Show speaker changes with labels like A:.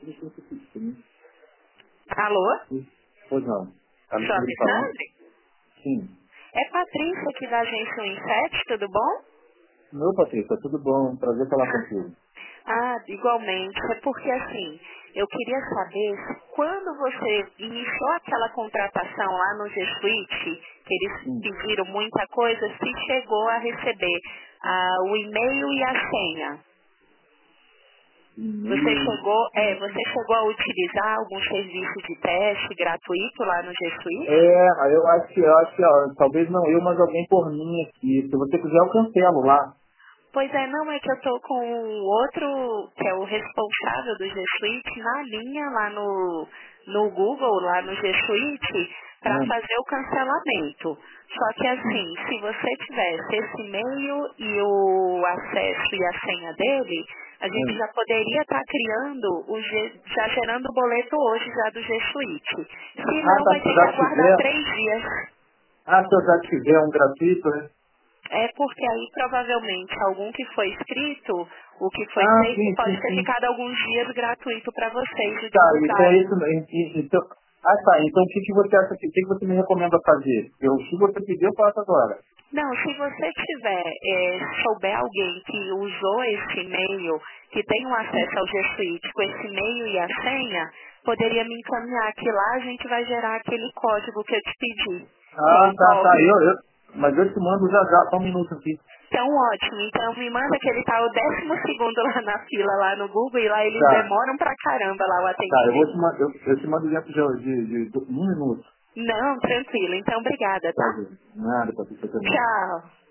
A: Alô?
B: Pois não.
A: Sou
B: Alexandre falando?
A: Alexandre?
B: Sim.
A: É Patrícia aqui da agência 17, tudo bom?
B: Meu, Patrícia, tudo bom? Prazer falar contigo.
A: Ah, igualmente. É porque assim, eu queria saber se quando você iniciou aquela contratação lá no G Suite, que eles
B: Sim.
A: pediram muita coisa, se chegou a receber o e-mail e a senha.
B: E-mail.
A: Você chegou a utilizar algum serviço de teste gratuito lá no G Suite?
B: Eu acho que, ó, talvez não eu, mas alguém por mim aqui. Se você quiser, eu cancelo lá.
A: Pois é, não, é que eu tô com o outro, que é o responsável do G Suite, na linha lá no Google, lá no G Suite, para
B: Hum,
A: fazer o cancelamento. Só que
B: sim.
A: assim, se você tivesse esse e-mail e o acesso e a senha dele, a gente
B: Hum.
A: já poderia estar criando, já gerando o boleto hoje já do G Suite. Se
B: Ah,
A: não,
B: tá,
A: vai
B: se
A: ter
B: eu
A: que
B: já
A: aguardar
B: tiver.
A: 3 dias.
B: Se eu já tiver um gratuito, né?
A: É porque aí provavelmente algum que foi escrito, o que foi feito
B: Sim,
A: pode
B: sim,
A: ter
B: sim.
A: ficado alguns dias gratuito para vocês de
B: Tá, então é
A: utilizarem.
B: isso. Então, tá, então o que, que você acha que, o que, que você me recomenda fazer? Se você pedir, eu faço agora.
A: Não, se você tiver, souber alguém que usou esse e-mail, que tem um acesso ao G Suite com esse e-mail e a senha, poderia me encaminhar que lá a gente vai gerar aquele código que eu te pedi, que
B: Tá.
A: envolve.
B: Mas eu te mando já, só um minuto aqui.
A: Então, ótimo. Então, me manda que ele está o 12º lá na fila, lá no Google, e lá eles
B: Tá,
A: demoram pra caramba lá o
B: eu vou
A: atendimento.
B: eu te mando dentro de um minuto.
A: Não, tranquilo. Então, obrigada,
B: Tá,
A: tá?
B: gente? Nada, Patrícia, até mais.
A: Tchau.